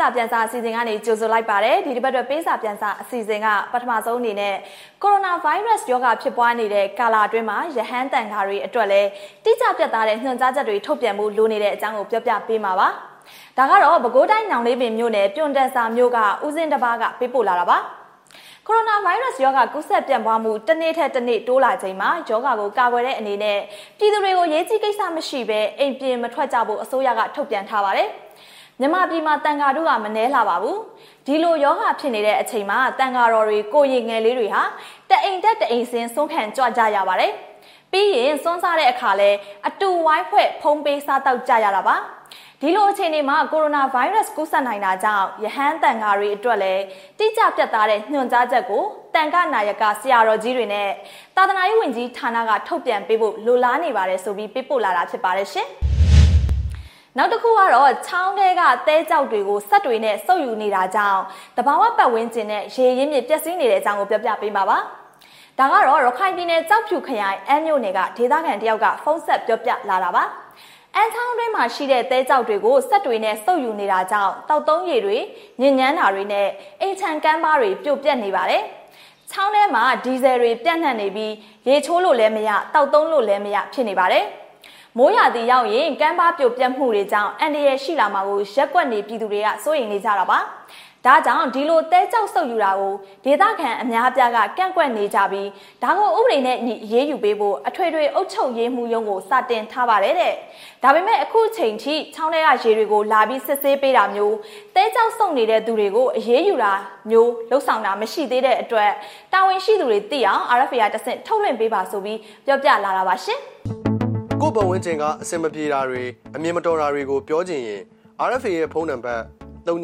စာပြန်စာအစီအစဉ်ကနေကြိုဆိုလိုက်ပါတယ်ဒီတစ်ပတ်အတွက်ပေးစာပြန်စာအစီအစဉ်ကပထမဆုံးအနေနဲ့ကိုရိုနာဗိုင်းရပ်စ်ရောဂါဖြစ်ပွားနေတဲ့ကာလအတွင်းမှာရဟန်းတန်ဃာတွေအတွက်လည်းတိကျပြတ်သားတဲ့ညွှန်ကြားချက်တွေထုတ်ပြန်မှုလိုနေတဲ့အကြောင်းကိုပြောပြပေးမှာပါဒါကတော့ပဲခူးတိုင်းနောင်လေးပင်မြို့နယ်ပြုံတန်စာမြို့ကဦးစင်းတစ်ပါးကပေးပို့လာတာပါကိုရိုနာဗိုင်းရပ်စ်ရောဂါကူးစက်ပြန့်ပွားမှုတစ်နေ့ထက်တစ်နေ့တိုးလာချိန်မှာရောဂါကိုကာကွယ်တဲ့အနေနဲ့ပြည်သူတွေကိုရေးကြီးကိစ္စမရှိဘဲအိမ်ပြင်မထွက်ကြဖို့အစိုးရကထုတ်ပြန်ထားပါတယ်မြန်မာပြည်မှာတန်ဃာတို့ကမနှဲလာပါဘူးဒီလိုယောဂဖြစ်နေတဲ့အချိန်မှာတန်ဃာတော်တွေကိုရင်ငယ်လေးတွေဟာတအိမ်တက်တအိမ်စင်းစွန့်ခံကြွကြရပါတယ်ပြီးရင်စွန့်စားတဲ့အခါလဲအတူဝိုင်းဖွဲ့ဖုံးပေးစားတောက်ကြရတာပါဒီလိုအခြေအနေမှာကိုရိုနာဗိုင်းရပ်စ်ကူးစက်နိုင်တာကြောင့်ရဟန်းတန်ဃာတွေအတွက်လည်းတိကျပြတ်သားတဲ့ညွှန်ကြားချက်ကိုတန်ခနာယကဆရာတော်ကြီးတွေနဲ့သာသနာရေးဝန်ကြီးဌာနကထုတ်ပြန်ပေးဖို့လိုလားနေပါတယ်ဆိုပြီးပေးပို့လာတာဖြစ်ပါတယ်ရှင်နောက်တစ်ခုကတော့ချောင်းထဲကသဲကြောက်တွေကိုစက်တွေနဲ့စုပ်ယူနေတာကြောင့်တဘာဝပတ်ဝန်းကျင်နဲ့ရေရင်းမြစ်ပျက်စီးနေတဲ့အကြောင်းကိုပြောပြပေးပါပါဒါကတော့ရခိုင်ပြည်နယ်ကြောက်ဖြူခရိုင်အမ်းမြို့နယ်ကဒေသခံတယောက်ကဖုန်းဆက်ပြောပြလာတာပါအန်ချောင်းတွင်းမှာရှိတဲ့သဲကြောက်တွေကိုစက်တွေနဲ့စုပ်ယူနေတာကြောင့်တောက်သုံးရည်တွေညဉ့်ညမ်းတာတွေနဲ့အိမ်ချမ်းကမ်းပါးတွေပြိုပြက်နေပါတယ်ချောင်းထဲမှာဒီဇယ်တွေပြန့်နှံ့နေပြီးရေချိုးလို့လည်းမရတောက်သုံးလို့လည်းမရဖြစ်နေပါတယ်မိုးရာသီရောက်ရင်ကမ်းပါးပြိုပြက်မှုတွေကြောင့်အန္တရာယ်ရှိလာမှာကိုရက်ကွက်နေပြည်သူတွေကစိုးရိမ်နေကြတာပါဒါကြောင့်ဒီလိုတဲကြောက်ဆုပ်ယူတာကိုဒေသခံအများအပြားကကန့်ကွက်နေကြပြီးဒါကိုဥပဒေနဲ့ညီရေးယူပေးဖို့အထွေထွေအုပ်ချုပ်ရေးမှုရုံးကိုစတင်ထားပါတယ်တဲ့ဒါပေမဲ့အခုချိန်ထိချောင်းထဲကရေတွေကိုလာပြီးစစ်ဆေးပေးတာမျိုးတဲကြောက်ဆုပ်နေတဲ့သူတွေကိုအရေးယူတာမျိုးလှုပ်ဆောင်တာမရှိသေးတဲ့အတွက်တာဝန်ရှိသူတွေသိအောင် RFA ကတဆင့်ထုတ်လွှင့်ပေးပါဆိုပြီးပြောပြလာတာပါရှင်ကိုယ့်ဘဝဝင်ကျင်ကအစင်မပြေတာတွေအမြင်မတော်တာတွေကိုပြောချင်ရင် RFA ရဲ့ဖုန်းနံပါတ်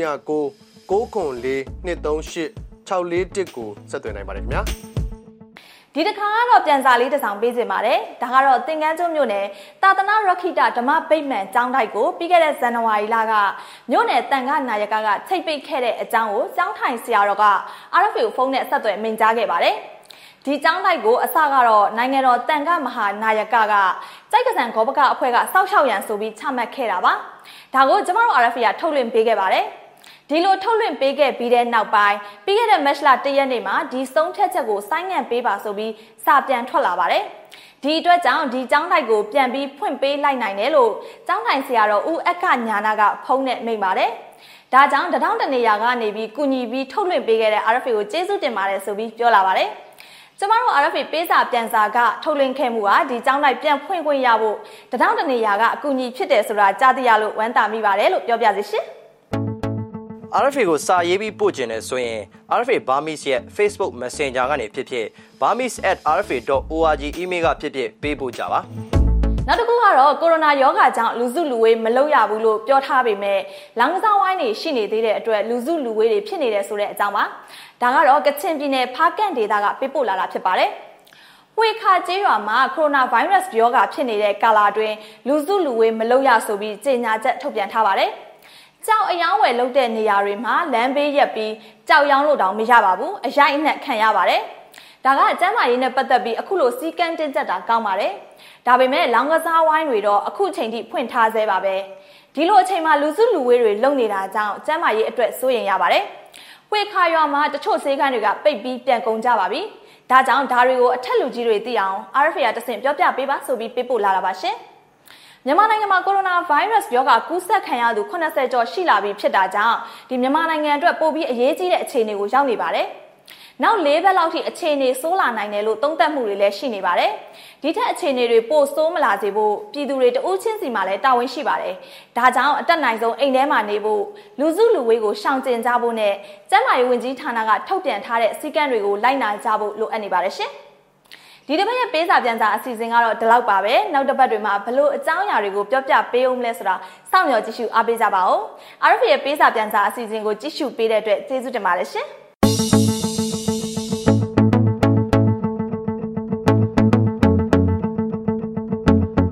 3992386411ကိုဆက်သွယ်နိုင်ပါတယ်ခင်ဗျာဒီတစ်ခါကတော့ပြန်စာလေးတစ်စောင်ပေးခြင်းပါတယ်ဒါကတော့သင်္ကန်းကျွန်းမြို့နယ်တာသနာရခိတဓမ္မဗိမာန်ကျောင်းတိုက်ကိုပြီးခဲ့တဲ့ဇန်နဝါရီလကမြို့နယ်တန်ခနာယကချိတ်ပိတ်ခဲ့တဲ့အကြောင်းကိုကျောင်းထိုင်ဆရာတော်က RFA ကိုဖုန်းနဲ့ဆက်သွယ်မိန့်ကြားခဲ့ပါတယ်ဒီကျောင်းတိုက်ကိုအစကတော့နိုင်ငံတော်တန်ခမဟာနာယကကြိုက်ကစံဂောဘကအဖွဲ့ကစောက်ရှောက်ရန်ဆိုပြီးချမှတ်ခဲ့တာပါဒါကိုကျမတို့ RFA ကထုတ်လွှင့်ပေးခဲ့ပါတယ်ဒီလိုထုတ်လွှင့်ပေးခဲ့ပြီးတဲ့နောက်ပိုင်းပြီးခဲ့တဲ့မတ်လ1ရက်နေ့မှာဒီဆုံးဖြတ်ချက်ကိုဆိုင်းငံ့ပေးပါဆိုပြီးစာပြန်ထွက်လာပါတယ်ဒီအတွက်ကြောင့်ဒီကျောင်းတိုက်ကိုပြန်ပြီးဖွင့်ပေးလိုက်နိုင်တယ်လို့ကျောင်းထိုင်ဆရာတော်ဦးအက္ခညာနာကဖုန်းနဲ့မိန့်ပါတယ်ဒါကြောင့်တောင်တနေရာကနေပြီးကုညီပြီးထုတ်လွှင့်ပေးခဲ့တဲ့ RFA ကိုကျေးဇူးတင်ပါတယ်ဆိုပြီးပြောလာပါတယ်ကျမတို့ RFA ပေးစာပြန်စာကထုတ်လွှင့်ခဲ့မှုဟာဒီကျောင်းတိုက်ပြန်ဖွင့်ခွင့်ရဖို့တောင်တနေရာကအကူအညီဖြစ်တယ်ဆိုတာကြားသိရလို့ဝမ်းသာမိပါတယ်လို့ပြောပြစီရှင် RFA ကိုစာရေးပြီးပို့ခြင်းနဲ့ဆိုရင် RFA Burmese ရဲ့ Facebook Messenger ကနေဖြစ်ဖြစ် burmese@rfa.org email ကဖြစ်ဖြစ်ပေးပို့ကြပါနောက်တစ်ခုကတော့ကိုရိုနာရောဂါကြောင့်လူစုလူဝေးမလုပ်ရဘူးလို့ပြောထားပေမဲ့လောင်ကစားဝိုင်းတွေရှိနေသေးတဲ့အတွက်လူစုလူဝေးတွေဖြစ်နေတယ်ဆိုတဲ့အကြောင်းပါဒါကတော့ကချင်ပြည်နယ်ဖားကန့်ဒေသကပေးပို့လာတာဖြစ်ပါတယ်ဝေခါကျေးရွာမှာကိုရိုနာဗိုင်းရပ်စ်ရောဂါဖြစ်နေတဲ့ကာလအတွင်းလူစုလူဝေးမလုပ်ရဆိုပြီးကြေညာချက်ထုတ်ပြန်ထားပါတယ်ကြောက်အယောင်းဝယ်လုပ်တဲ့နေရာတွေမှာလမ်းဘေးရက်ပြီးကြောက်ရောင်းလို့တောင်မရပါဘူးအရိုက်အနှက်ခံရပါတယ်ဒါကကျန်းမာရေးနဲ့ပတ်သက်ပြီးအခုလိုစီကံတင်းကျပ်တာကောင်းပါတယ်ဒါပေမဲ့လောင်ကစားဝိုင်းတွေတော့အခုချိန်ထိဖွင့်ထားသေးပါပဲဒီလိုအချိန်မှာလူစုလူဝေးတွေလုပ်နေတာကြောင့်ကျန်းမာရေးအတွက်စိုးရိမ်ရပါတယ်ဝေခါရွာမှာတချို့ဆေးခန်းတွေကပိတ်ပြီးပြန်ကုန်ကြပါပြီဒါကြောင့်ဒါတွေကိုအထက်လူကြီးတွေသိအောင် RFA ကတဆင့်ပြောပြပေးပါဆိုပြီးပေးပို့လာတာပါရှင်မြန်မာနိုင်ငံမှာကိုရိုနာဗိုင်းရပ်စ်ရောဂါကူးစက်ခံရသူ80ကျော်ရှိလာပြီဖြစ်တာကြောင့်ဒီမြန်မာနိုင်ငံအတွက်ပိုပြီးအရေးကြီးတဲ့အခြေအနေကိုရောက်နေပါတယ်။နောက်၄ဘက်လောက်ထိအခြေအနေဆိုးလာနိုင်တယ်လို့သုံးသပ်မှုတွေလည်းရှိနေပါတယ်။ဒီထက်အခြေအနေတွေပိုဆိုးမလာစေဖို့ပြည်သူတွေတဦးချင်းစီမှာလည်းတာဝန်ရှိပါတယ်။ဒါကြောင့်အတက်နိုင်ဆုံးအိမ်ထဲမှာနေဖို့လူစုလူဝေးကိုရှောင်ကျဉ်ကြဖို့နဲ့ကျန်းမာရေးဝန်ကြီးဌာနကထုတ်ပြန်ထားတဲ့စည်းကမ်းတွေကိုလိုက်နာကြဖို့လိုအပ်နေပါတယ်ရှင်။ဒီတစ်ပတ်ရဲ့ပေးစာပြန်စာအစီအစဉ်ကတော့ဒီလောက်ပါပဲနောက်တစ်ပတ်တွေမှာဘလို့အကြောင်းအရာတွေကိုပြောပြပေးအောင်လဲဆိုတာစောင့်မျှော်ကြည့်ရှုအားပေးကြပါဦး RFA ရဲ့ပေးစာပြန်စာအစီအစဉ်ကိုကြည့်ရှုပေးတဲ့အတွက်ကျေးဇူးတင်ပါတယ်ရှင်